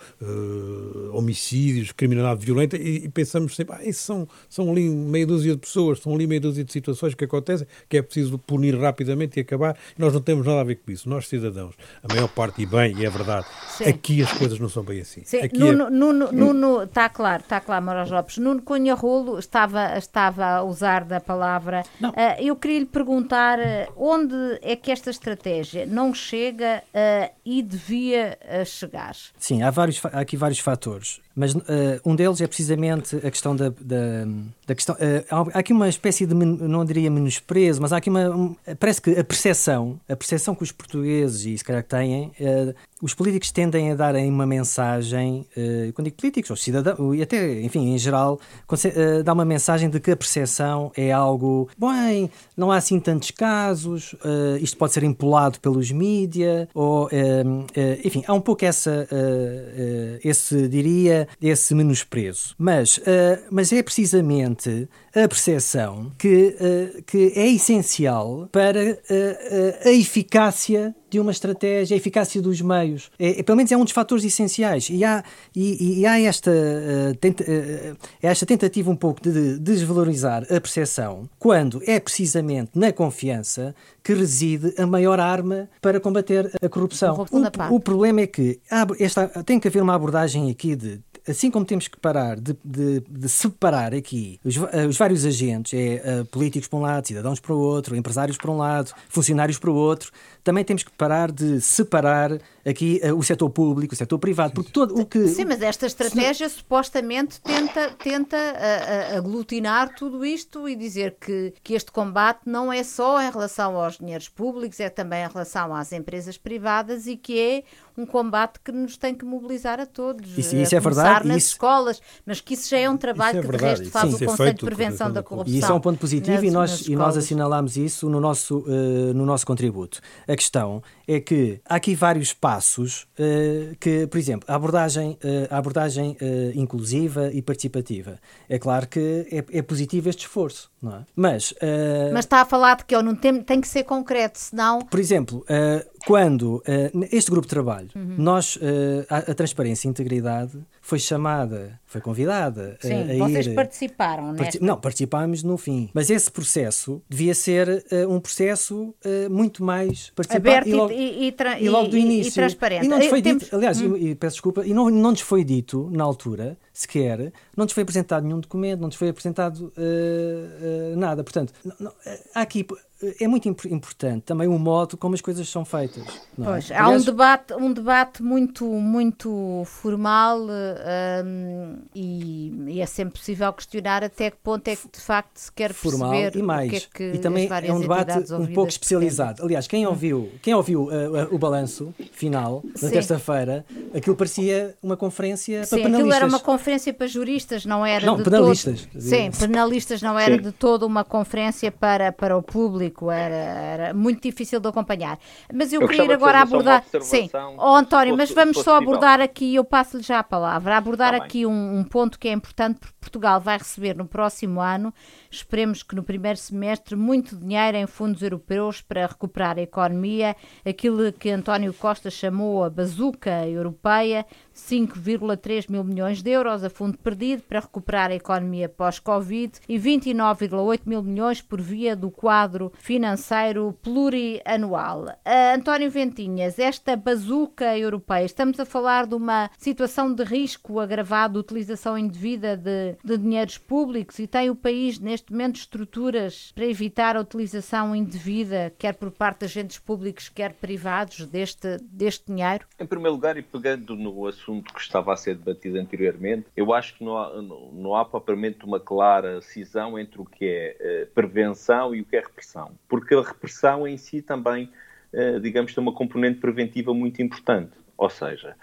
uh, homicídios, criminalidade violenta, e, e pensamos sempre, ah, isso são, são ali meia dúzia de pessoas, são ali meia dúzia de situações que acontecem, que é preciso punir rapidamente e acabar. Nós não temos nada a ver com isso. Nós, cidadãos, a maior parte, e bem, e é verdade, Sim. aqui as coisas não são bem assim. Sim. Aqui Nuno, é... Nuno, Nuno, está claro, está claro, Moraes Lopes. Nuno Cunha Rolo estava, estava a usar da palavra. Uh, eu queria lhe perguntar uh, onde é que esta estratégia não chega uh, e devia uh, chegar? Sim, há, vários, há aqui vários fatores, mas uh, um deles é precisamente a questão da, da, da questão, uh, há aqui uma espécie de, não diria menosprezo, mas há aqui uma, um, parece que a percepção, a percepção que os portugueses, e se calhar têm, uh, os políticos tendem a darem uma mensagem, uh, quando digo políticos, ou cidadãos, e até, enfim, em geral, uh, dá uma mensagem de que a percepção é algo, bem, não há assim tantos casos, uh, isto pode ser empolado pelos mídia, ou, uh, uh, enfim, há um pouco essa, uh, uh, esse, diria, esse menosprezo. Mas, uh, mas é precisamente a percepção que, uh, que é essencial para uh, uh, a eficácia de uma estratégia, a eficácia dos meios. É, é, pelo menos é um dos fatores essenciais. E há, e, e há esta, uh, tenta, uh, esta tentativa um pouco de desvalorizar a percepção, quando é precisamente na confiança que reside a maior arma para combater a corrupção. O, o problema é que há, esta, tem que haver uma abordagem aqui de, assim como temos que parar de, de, de separar aqui os, os vários agentes, é, uh, políticos para um lado, cidadãos para o outro, empresários para um lado, funcionários para o outro, também temos que parar de separar aqui uh, o setor público, o setor privado, porque todo o que... Sim, mas esta estratégia se... supostamente tenta, tenta uh, uh, aglutinar tudo isto e dizer que, que este combate não é só em relação aos dinheiros públicos, é também em relação às empresas privadas e que é um combate que nos tem que mobilizar a todos, isso, a isso é verdade, nas isso... escolas, mas que isso já é um trabalho é que de resto faz Sim, o Conselho de Prevenção da Corrupção. E isso é um ponto positivo nas, e, nós, e nós assinalámos isso no nosso, uh, no nosso contributo. A questão é que há aqui vários passos uh, que, por exemplo, a abordagem, uh, a abordagem uh, inclusiva e participativa. É claro que é, é positivo este esforço, não é? Mas, uh, mas está a falar de que eu não tem, tem que ser concreto, senão... Por exemplo, uh, quando uh, este grupo de trabalho, uhum. nós, uh, a, a Transparência e Integridade foi chamada, foi convidada Sim, a, a vocês ir... participaram, partic... Não, participámos no fim. Mas esse processo devia ser uh, um processo uh, muito mais participado. Aberto e logo, e, e, tra... e logo do início. E transparente. E não nos foi Temos... dito, aliás, hum. e, e, peço desculpa, e não, não nos foi dito, na altura, sequer, não nos foi apresentado nenhum documento, não nos foi apresentado uh, uh, nada. Portanto, não, não, há aqui... É muito importante também o modo como as coisas são feitas. Não pois, é? Há Aliás, um debate, um debate muito, muito formal um, e, e é sempre possível questionar até que ponto é que de facto se quer formal perceber e mais. o que é que e também é um debate um pouco especializado. Pretendem. Aliás, quem ouviu, quem ouviu uh, uh, o balanço final, na terça-feira, aquilo parecia uma conferência Sim, para penalistas. Aquilo era uma conferência para juristas, não era não, de penalistas. todo... Sim, penalistas não era Sim. de toda uma conferência para, para o público. Era, era muito difícil de acompanhar. Mas eu, eu queria ir agora abordar. Sim, oh, António, mas vamos só abordar aqui, eu passo-lhe já a palavra, abordar tá aqui um, um ponto que é importante, porque Portugal vai receber no próximo ano, esperemos que no primeiro semestre, muito dinheiro em fundos europeus para recuperar a economia, aquilo que António Costa chamou a bazuca europeia, cinco vírgula três mil milhões de euros a fundo perdido para recuperar a economia pós-Covid e vinte e nove vírgula oito mil milhões por via do quadro financeiro plurianual. Uh, António Ventinhas, esta bazuca europeia, estamos a falar de uma situação de risco agravado de utilização indevida de, de dinheiros públicos e tem o país neste momento estruturas para evitar a utilização indevida, quer por parte de agentes públicos, quer privados, deste, deste dinheiro? Em primeiro lugar, e pegando pegando no assunto que estava a ser debatido anteriormente, eu acho que não há, não há propriamente uma clara cisão entre o que é uh, prevenção e o que é repressão. Porque a repressão em si também, uh, digamos, tem uma componente preventiva muito importante. Ou seja,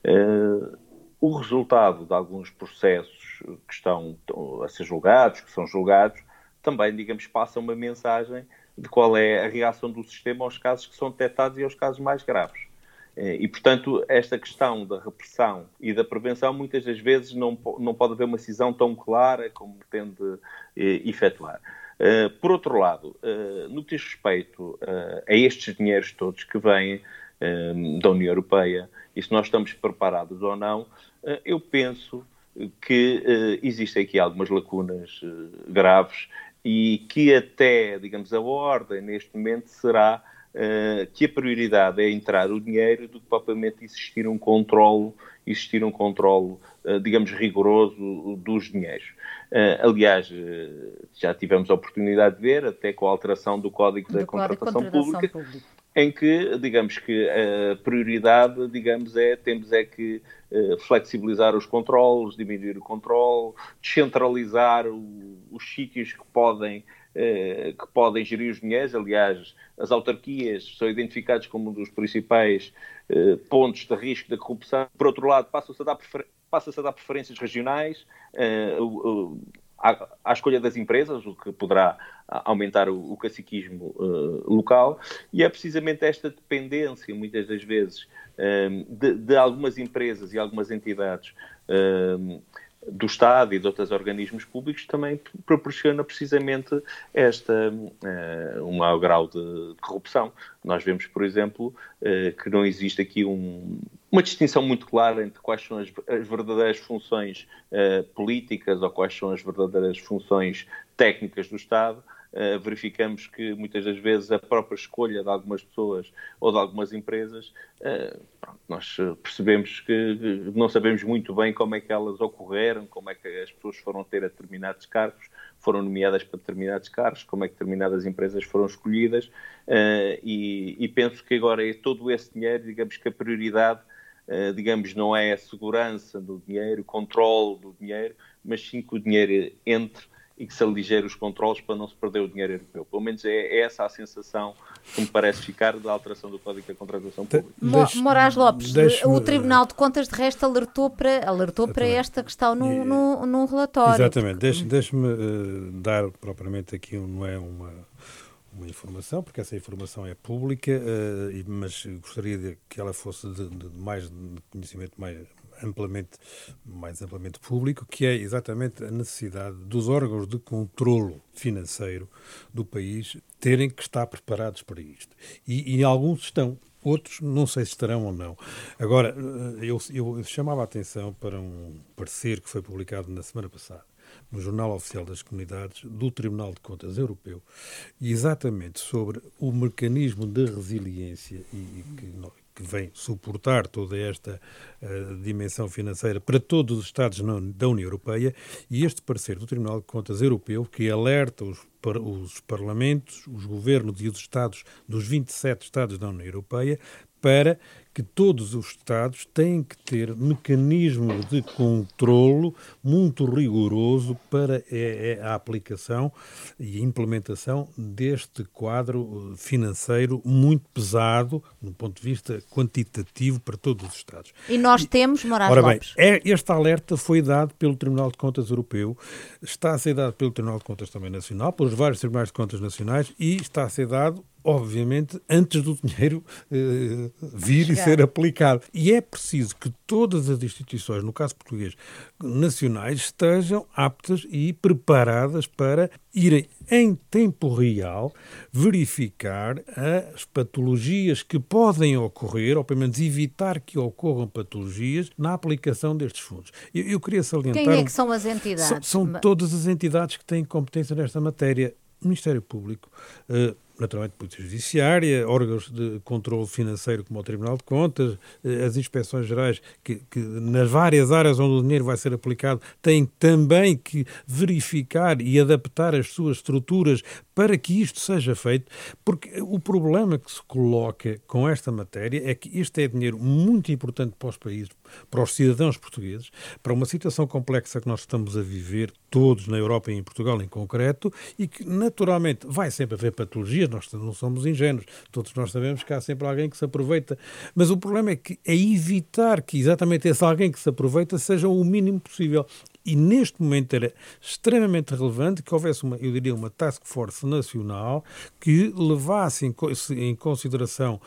uh, o resultado de alguns processos que estão a ser julgados, que são julgados, também, digamos, passa uma mensagem de qual é a reação do sistema aos casos que são detectados e aos casos mais graves. E, portanto, esta questão da repressão e da prevenção, muitas das vezes não, não pode haver uma cisão tão clara como pretende eh, efetuar. Uh, por outro lado, uh, no que diz respeito uh, a estes dinheiros todos que vêm uh, da União Europeia, e se nós estamos preparados ou não, uh, eu penso que uh, existem aqui algumas lacunas uh, graves e que até, digamos, a ordem neste momento será Uh, que a prioridade é entrar o dinheiro do que propriamente existir um controlo, existir um controlo, uh, digamos, rigoroso dos dinheiros. Uh, aliás, uh, já tivemos a oportunidade de ver, até com a alteração do Código da Contratação, Contratação Pública, Pública, em que, digamos que a prioridade, digamos, é, temos é que uh, flexibilizar os controlos, diminuir o controle, descentralizar o, os sítios que podem que podem gerir os dinheiros. Aliás, as autarquias são identificadas como um dos principais uh, pontos de risco da corrupção. Por outro lado, passa-se a dar, prefer... passa-se a dar preferências regionais uh, uh, uh, à, à escolha das empresas, o que poderá aumentar o, o caciquismo uh, local. E é precisamente esta dependência, muitas das vezes, uh, de, de algumas empresas e algumas entidades uh, do Estado e de outros organismos públicos também proporciona precisamente esta, uh, um maior grau de, de corrupção. Nós vemos, por exemplo, uh, que não existe aqui um, uma distinção muito clara entre quais são as, as verdadeiras funções uh, políticas ou quais são as verdadeiras funções técnicas do Estado. Uh, verificamos que muitas das vezes a própria escolha de algumas pessoas ou de algumas empresas, uh, pronto, nós percebemos que não sabemos muito bem como é que elas ocorreram, como é que as pessoas foram ter a determinados cargos, foram nomeadas para determinados cargos, como é que determinadas empresas foram escolhidas, uh, e, e penso que agora é todo esse dinheiro, digamos que a prioridade, uh, digamos, não é a segurança do dinheiro, o controle do dinheiro, mas sim que o dinheiro entre e que se aligere os controles para não se perder o dinheiro europeu. Pelo menos é essa a sensação que me parece ficar da alteração do Código da Contratação Pública. Deixe, Moraes Lopes, o Tribunal de Contas, de resto, alertou para, alertou para esta questão no, no, no relatório. Exatamente. Deixe-me deixe uh, dar propriamente aqui, não é uma... uma informação, porque essa informação é pública, uh, mas gostaria de que ela fosse de, de mais de conhecimento mais amplamente, mais amplamente público, que é exatamente a necessidade dos órgãos de controlo financeiro do país terem que estar preparados para isto. E, e alguns estão, outros não sei se estarão ou não. Agora, eu, eu chamava a atenção para um parecer que foi publicado na semana passada, no Jornal Oficial das Comunidades, do Tribunal de Contas Europeu, exatamente sobre o mecanismo de resiliência e, e que, que vem suportar toda esta uh, dimensão financeira para todos os Estados da União Europeia, e este parecer do Tribunal de Contas Europeu, que alerta os, os parlamentos, os governos e os Estados dos vinte e sete Estados da União Europeia para que todos os Estados têm que ter mecanismos de controlo muito rigoroso para a aplicação e a implementação deste quadro financeiro muito pesado, do ponto de vista quantitativo, para todos os Estados. E nós temos, Moraes Ora bem, Lopes. É, este alerta foi dado pelo Tribunal de Contas Europeu, está a ser dado pelo Tribunal de Contas também Nacional, pelos vários Tribunais de Contas Nacionais, e está a ser dado, obviamente, antes do dinheiro eh, vir Chegar. e ser aplicado. E é preciso que todas as instituições, no caso português, nacionais, estejam aptas e preparadas para irem em tempo real verificar as patologias que podem ocorrer, ou pelo menos evitar que ocorram patologias na aplicação destes fundos. Eu, eu queria salientar... Quem é que são as entidades? São, são todas as entidades que têm competência nesta matéria. Ministério Público, uh, naturalmente, Polícia Judiciária, órgãos de controle financeiro como o Tribunal de Contas, as inspeções gerais, que, que nas várias áreas onde o dinheiro vai ser aplicado, têm também que verificar e adaptar as suas estruturas para que isto seja feito, porque o problema que se coloca com esta matéria é que este é dinheiro muito importante para os países, para os cidadãos portugueses, para uma situação complexa que nós estamos a viver, todos na Europa e em Portugal em concreto, e que naturalmente vai sempre haver patologias, nós não somos ingênuos, todos nós sabemos que há sempre alguém que se aproveita, mas o problema é que é evitar que exatamente esse alguém que se aproveita seja o mínimo possível. E neste momento era extremamente relevante que houvesse uma, eu diria, uma task force nacional que levasse em, em consideração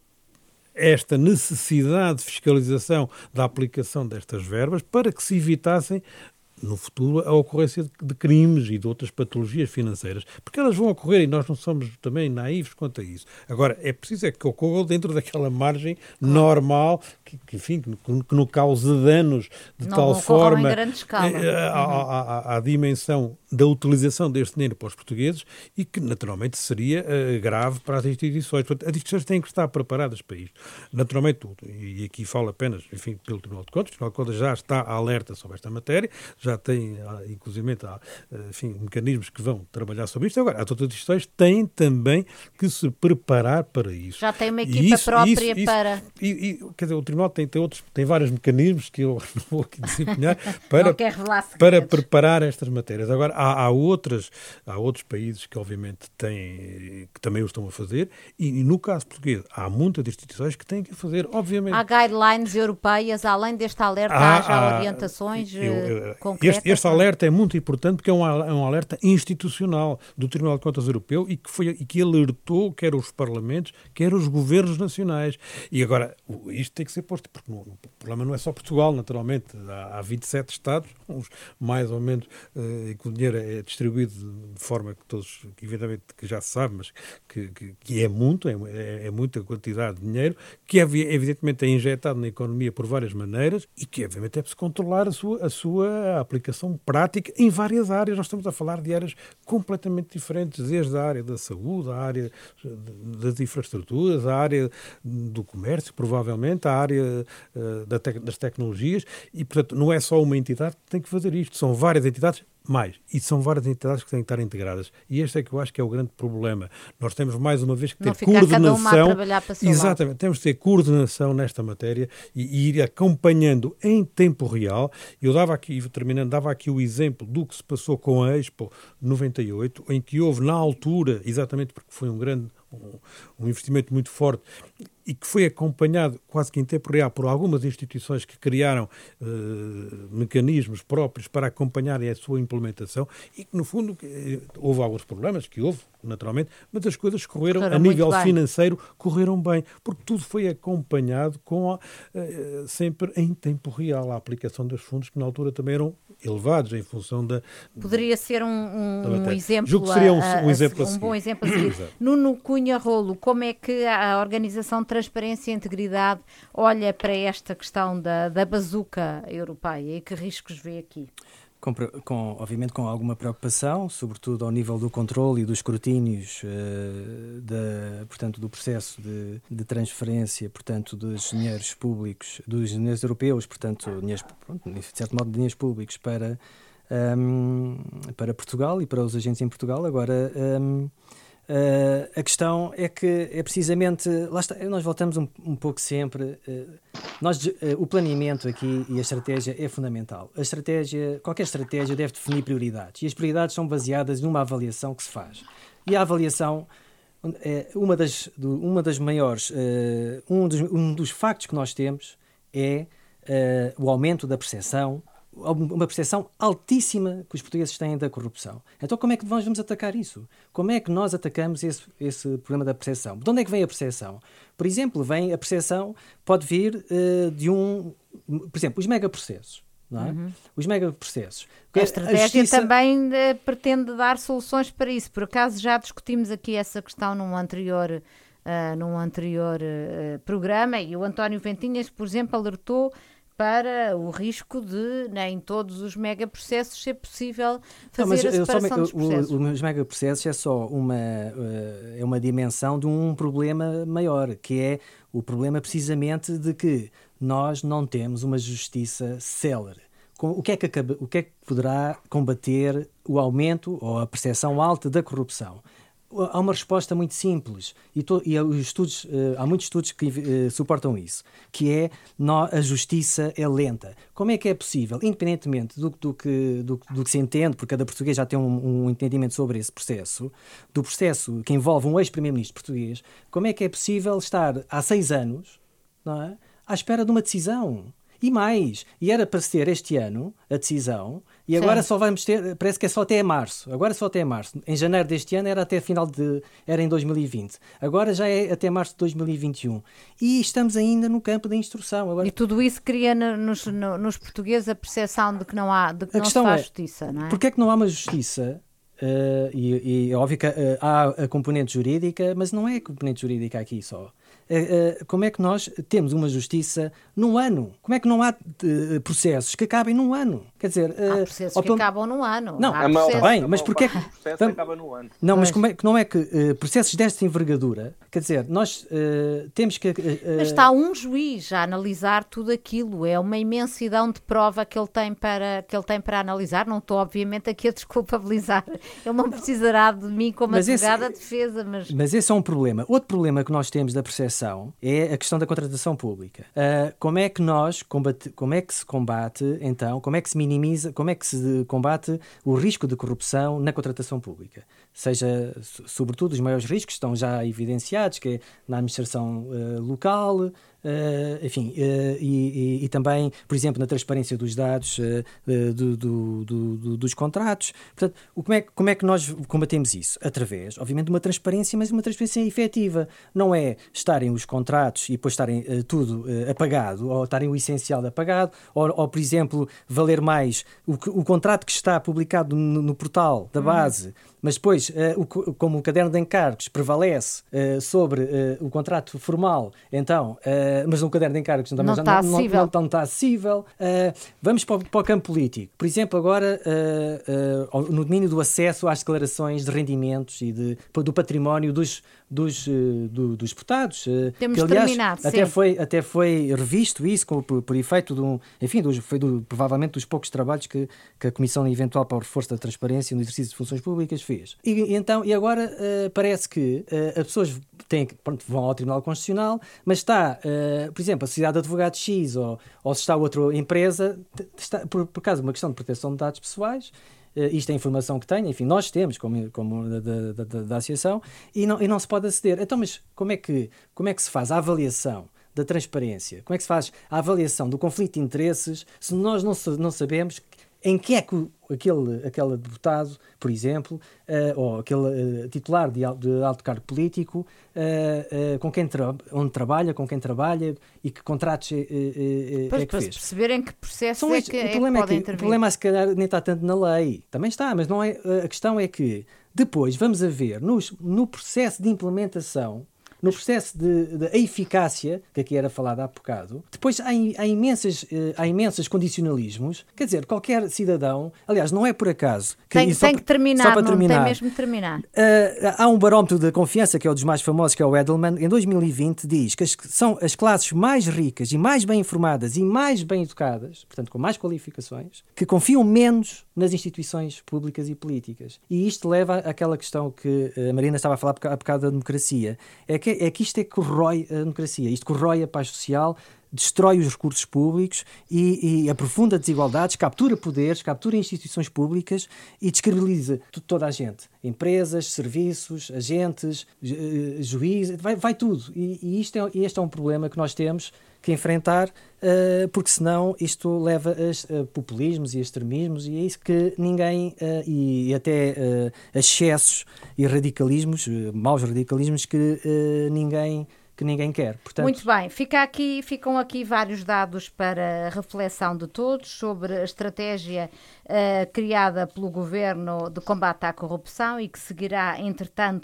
esta necessidade de fiscalização da aplicação destas verbas para que se evitassem no futuro a ocorrência de crimes e de outras patologias financeiras, porque elas vão ocorrer e nós não somos também naivos quanto a isso. Agora, é preciso é que ocorra dentro daquela margem normal, que, que enfim, que, que não cause danos de não tal forma em grande escala. à, à, à, à dimensão da utilização deste dinheiro para os portugueses e que naturalmente seria uh, grave para as instituições. Portanto, as instituições têm que estar preparadas para isto. Naturalmente, e aqui falo apenas, enfim, pelo Tribunal de Contas, o Tribunal de Contas já está alerta sobre esta matéria, já tem, inclusive, há, enfim, mecanismos que vão trabalhar sobre isto. Agora, as outras instituições têm também que se preparar para isso. Já tem uma equipa isso, própria isso, isso, para... E, e, quer dizer, o Tribunal tem, tem, outros, tem vários mecanismos que eu não vou aqui desempenhar para, para preparar estas matérias. Agora, há, há, outras, há outros países que, obviamente, têm, que também o estão a fazer e, e, no caso português, há muitas instituições que têm que fazer, obviamente. Há guidelines europeias, além deste alerta, há, há já orientações eu, eu, concretas? Este, este alerta é muito importante porque é um, é um alerta institucional do Tribunal de Contas Europeu e que, foi, e que alertou quer os parlamentos, quer os governos nacionais. E agora, isto tem que ser posto, porque não, o problema não é só Portugal, naturalmente. Há, há vinte e sete Estados, uns mais ou menos, uh, e que o dinheiro é distribuído de forma que todos, que evidentemente, que já se sabe, mas que, que, que é muito, é, é, é muita quantidade de dinheiro, que é, evidentemente é injetado na economia por várias maneiras e que, obviamente, é preciso controlar a sua, a sua aplicação prática em várias áreas. Nós estamos a falar de áreas completamente diferentes, desde a área da saúde, a área das infraestruturas, a área do comércio, provavelmente, a área uh, da tec- das tecnologias e, portanto, não é só uma entidade que tem que fazer isto, são várias entidades. Mais. E são várias entidades que têm que estar integradas. E este é que eu acho que é o grande problema. Nós temos, mais uma vez, que ter não ficar coordenação. Cada uma a trabalhar para o seu Exatamente. lado. Temos que ter coordenação nesta matéria e, e ir acompanhando em tempo real. Eu dava aqui, terminando, dava aqui o exemplo do que se passou com a Expo noventa e oito, em que houve, na altura, exatamente porque foi um grande um, um investimento muito forte, e que foi acompanhado quase que em tempo real por algumas instituições que criaram uh, mecanismos próprios para acompanharem a sua implementação e que, no fundo, houve alguns problemas, que houve, naturalmente, mas as coisas correram, correram a nível financeiro, correram bem, porque tudo foi acompanhado com a, uh, sempre em tempo real, a aplicação dos fundos que na altura também eram elevados em função da... Poderia ser um, um, um exemplo... Julgo que seria um, a, a, um exemplo a, um seguir. bom exemplo a seguir. Nuno Cunha Rolo, como é que a Organização de Transparência e Integridade olha para esta questão da, da bazuca europeia e que riscos vê aqui? Com, com, obviamente com alguma preocupação, sobretudo ao nível do controle e dos escrutínios, uh, da, portanto, do processo de, de transferência, portanto, dos dinheiros públicos, dos dinheiros europeus, portanto, dinheiros, pronto, de certo modo, dinheiros públicos para, um, para Portugal e para os agentes em Portugal. Agora, um, Uh, a questão é que é precisamente, lá está, nós voltamos um, um pouco sempre, uh, nós, uh, o planeamento aqui e a estratégia é fundamental. A estratégia, qualquer estratégia deve definir prioridades e as prioridades são baseadas numa avaliação que se faz. E a avaliação, é uma das, do, uma das maiores, uh, um, dos, um dos factos que nós temos é uh, o aumento da percepção, uma percepção altíssima que os portugueses têm da corrupção. Então como é que nós vamos atacar isso? Como é que nós atacamos esse, esse problema da percepção? De onde é que vem a percepção? Por exemplo, vem a percepção, pode vir uh, de um... Por exemplo, os megaprocessos. Não é? Uhum. Os megaprocessos. A estratégia a justiça... também uh, pretende dar soluções para isso. Por acaso já discutimos aqui essa questão num anterior, uh, num anterior uh, programa e o António Ventinhas, por exemplo, alertou para o risco de, nem todos os megaprocessos, ser possível fazer não, mas a separação só, dos processos. O, os megaprocessos é só uma, é uma dimensão de um problema maior, que é o problema precisamente de que nós não temos uma justiça célere. O que, é que acaba, o que é que poderá combater o aumento ou a percepção alta da corrupção? Há uma resposta muito simples e, to, e os estudos, uh, há muitos estudos que uh, suportam isso, que é no, a justiça é lenta. Como é que é possível, independentemente do, do, que, do, do que se entende, porque cada português já tem um, um entendimento sobre esse processo, do processo que envolve um ex-primeiro-ministro português, como é que é possível estar há seis anos, não é, à espera de uma decisão? E mais, e era para ser este ano a decisão, e agora Sim. só vamos ter, parece que é só até março, agora só até março. Em janeiro deste ano era até final de, era em dois mil e vinte, agora já é até março de dois mil e vinte e um. E estamos ainda no campo da instrução. Agora... E tudo isso cria nos, nos portugueses a percepção de que não há, de que não se faz é, justiça, não é? Porque é que não há uma justiça? Uh, e, e é óbvio que uh, há a componente jurídica, mas não é a componente jurídica aqui só. Uh, uh, como é que nós temos uma justiça num ano? Como é que não há uh, processos que acabem num ano? Quer dizer, uh, há processos que acabam num ano. Não, está bem, mas porquê que... O processo acaba no ano. Não, mas como é, não é que uh, processos desta envergadura, quer dizer, nós uh, temos que... Uh, mas está um juiz a analisar tudo aquilo, é uma imensidão de prova que ele tem para, que ele tem para analisar, não estou obviamente aqui a desculpabilizar, ele não precisará de mim como mas advogada de defesa, mas... Mas esse é um problema. Outro problema que nós temos da percepção é a questão da contratação pública. Uh, como é que nós combate, como é que se combate, então, como é que se minimiza, como é que se combate o risco de corrupção na contratação pública? Seja, sobretudo, os maiores riscos estão já evidenciados, que é na administração uh, local, Uh, enfim, uh, e, e, e também, por exemplo, na transparência dos dados uh, uh, do, do, do, do, dos contratos. Portanto, o, como, é, como é que nós combatemos isso? Através, obviamente, de uma transparência, mas uma transparência efetiva. Não é estarem os contratos e depois estarem uh, tudo uh, apagado, ou estarem o essencial apagado, ou, ou por exemplo, valer mais o, o contrato que está publicado no, no portal da base, uhum. mas depois, uh, o, como o caderno de encargos prevalece uh, sobre uh, o contrato formal, então... Uh, mas no caderno de encargos não está não, acessível. Não, não, não está acessível. Uh, vamos para o, para o campo político. Por exemplo, agora, uh, uh, no domínio do acesso às declarações de rendimentos e de, do património dos, dos, uh, do, dos deputados. Uh, Temos que, aliás, terminado, até sim. foi, até foi revisto isso com, por, por efeito de um, enfim, dos, foi do, provavelmente dos poucos trabalhos que, que a Comissão Eventual para o Reforço da Transparência no Exercício de Funções Públicas fez. E, e, então, e agora uh, parece que uh, as pessoas têm, pronto, vão ao Tribunal Constitucional, mas está... Uh, Uh, por exemplo, a sociedade de advogado X ou, ou se está outra empresa, está, por, por causa de uma questão de proteção de dados pessoais, uh, isto é a informação que tem, enfim, nós temos como, como da, da, da, da associação, e não, e não se pode aceder. Então, mas como é, que, como é que se faz a avaliação da transparência? Como é que se faz a avaliação do conflito de interesses se nós não, não sabemos em que é que aquele, aquele deputado, por exemplo, uh, ou aquele uh, titular de, de alto cargo político, uh, uh, com quem tra- onde trabalha, com quem trabalha e que contratos uh, uh, pois, é que para fez. perceberem que processos São é estes, que, o é que problema podem é que, intervir. O problema, se calhar, nem está tanto na lei. Também está, mas não é, a questão é que depois vamos a ver nos, no processo de implementação, no processo de, de eficácia, que aqui era falado há bocado, depois há, há, imensas, há imensos condicionalismos. Quer dizer, qualquer cidadão, aliás, não é por acaso... Que, tem, tem que terminar, só para não terminar, tem mesmo que terminar. Uh, há um barómetro da confiança, que é um dos mais famosos, que é o Edelman, em dois mil e vinte, diz que as, são as classes mais ricas e mais bem informadas e mais bem educadas, portanto, com mais qualificações, que confiam menos nas instituições públicas e políticas. E isto leva àquela questão que a Marina estava a falar há bocado da democracia. É que é que isto é que corrói a democracia, isto corrói a paz social, destrói os recursos públicos e, e aprofunda desigualdades, captura poderes, captura instituições públicas e descredibiliza toda a gente. Empresas, serviços, agentes, juízes, vai, vai tudo. E, e isto é, este é um problema que nós temos que enfrentar, uh, porque senão isto leva a, a populismos e a extremismos, e é isso que ninguém, uh, e até uh, a excessos e radicalismos, uh, maus radicalismos que uh, ninguém... que ninguém quer. Portanto... Muito bem, Fica aqui, ficam aqui vários dados para a reflexão de todos sobre a estratégia uh, criada pelo Governo de combate à corrupção e que seguirá, entretanto,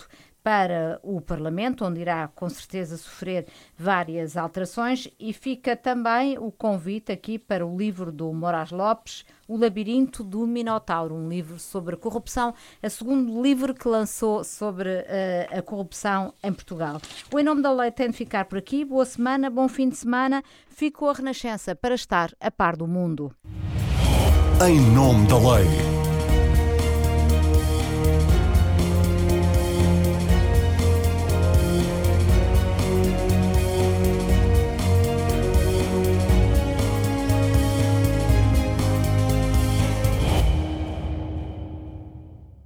para o Parlamento, onde irá com certeza sofrer várias alterações, e fica também o convite aqui para o livro do Moraes Lopes, O Labirinto do Minotauro, um livro sobre a corrupção, o segundo livro que lançou sobre uh, a corrupção em Portugal. O Em Nome da Lei tem de ficar por aqui. Boa semana, bom fim de semana. Fico a Renascença para estar a par do mundo. Em Nome da Lei.